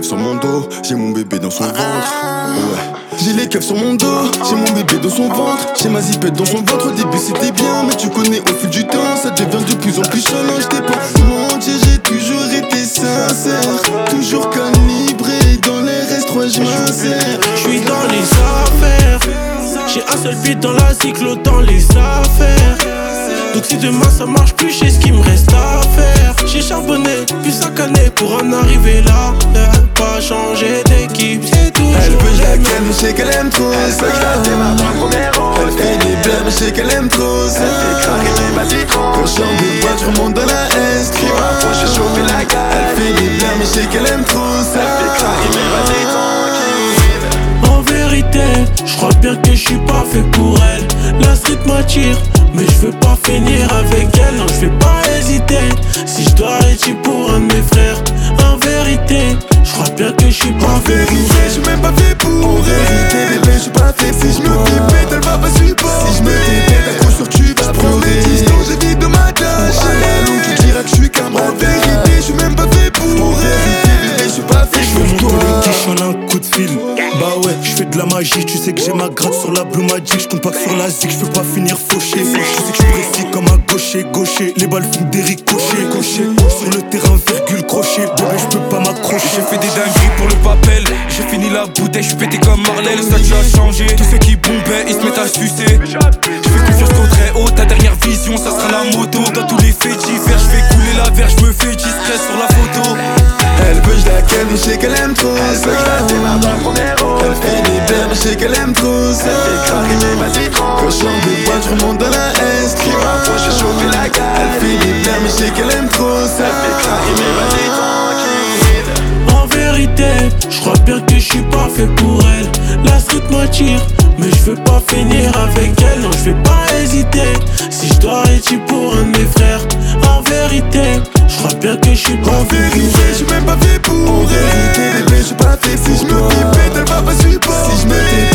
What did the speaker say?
keufs sur mon dos, j'ai mon bébé dans son ventre. Ouais. J'ai les keufs sur mon dos, j'ai mon bébé dans son ventre. J'ai ma zipette dans son ventre, au début c'était bien, mais tu connais au fil du temps, ça devient de plus en plus chaud. Je t'ai pas menti, j'ai toujours été sincère, toujours calibré, dans les restes, je m'insère. J'suis dans les affaires, j'ai un seul beat dans la cyclo dans les affaires. Donc si demain ça marche plus, je sais ce qu'il me reste à faire. J'ai charbonné, puis sacané pour en arriver là. Pas changer d'équipe, c'est toujours elle veut que je la ken, mais je sais qu'elle aime trop ça. Elle fait des blagues, mais je sais qu'elle aime trop ça. Quand je chante de boîte, je remonte dans la S. Elle fait des blagues, mais je sais qu'elle aime trop ça. En vérité, je crois bien que je suis pas fait pour elle. La street m'attire, mais je veux pas finir avec elle. Non, je vais pas hésiter si je dois arrêter pour un de mes frères. En vérité, je crois bien que je suis pas fait pour elle. Je suis même pas fait pour elle. Bébé, je suis pas fait. Si je me pipette, elle va pas supporter. Si je me dépète, à coup sûr tu vas prendre des distances. J'évite de m'attacher. À la longue, tu diras que je suis qu'un bras. En vérité, je suis même pas fait pour elle. Bébé, je suis pas fait pour toi. En un coup de fil. Bah ouais, je fais de la magie, tu sais que j'ai ma gratte sur la Blue Magic. Je compte pas que sur la zig, je peux pas finir fauché. Je sais que je suis précis comme un gaucher. Les balles font des ricochets. Sur le terrain, virgule crochet. Bébé, je peux pas m'accrocher. J'ai fait des dingueries pour le papel. J'ai fini la bouteille, je suis pété comme Marley. Le statut a changé. Tous ceux qui bombaient, ils se mettent à sucer. Je fais confiance qu'au très haut, ta dernière vision, ça sera la moto. Dans tous les faits divers, je fais couler la verre, je me fais discret sur la photo. Elle veut que je la ken, mais je sais qu'elle aime trop ça. Elle fait des blagues, mais je sais qu'elle aime trop ça. Quand je chante de boîte, je remonte dans la S. Elle fait des blagues, mais je sais qu'elle aime trop ça. En vérité, je crois bien que je suis pas fait pour elle. La street m'attire, mais je veux pas finir avec elle. Non, je vais pas hésiter si je dois arrêter pour un de mes frères. En vérité, je crois bien que je suis pas fait pour elle. Je suis même pas fait pour elle. Bébé, je suis pas fait. Si je me pipette, elle va pas supporter. Si je me